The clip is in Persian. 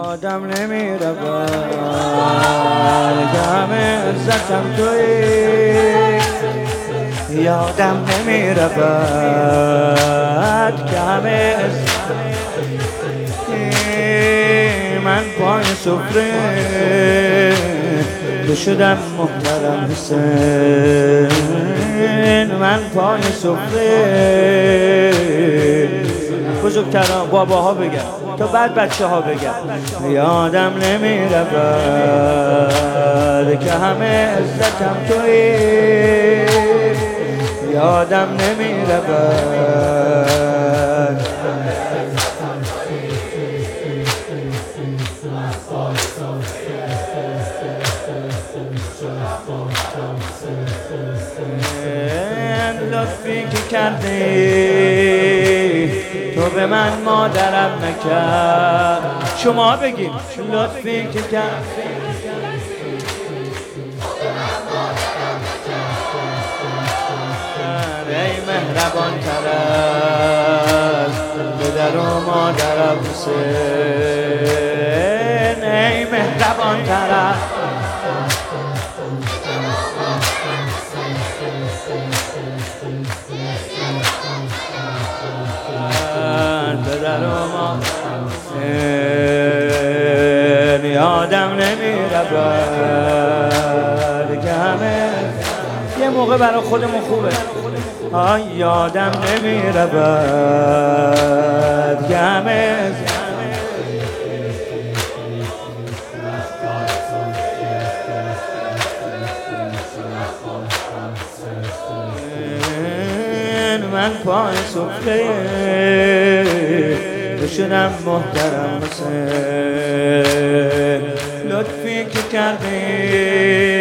یادم نمیره که همه عزتم توی، یادم نمیره که همه من پای سفره تو شدم محترم حسین، من پای سفره. بزرگتران باباها بگن تا بعد بچه ها بگن. یادم نمیره که همه عزتم توی، یادم نمیره لطفی که کردی تو به من مادرم نکرد. شما بگیم لطفی که کردی ای مهربان تر از پدر و مادرم حسین، ای مهربان تر از پدر و مادرم حسین. یادم نمیره که همه یه موقع برای خودمون خوبه. یادم نمیره که همه من پای سفره شدم محترم حسین. لطفی که کردی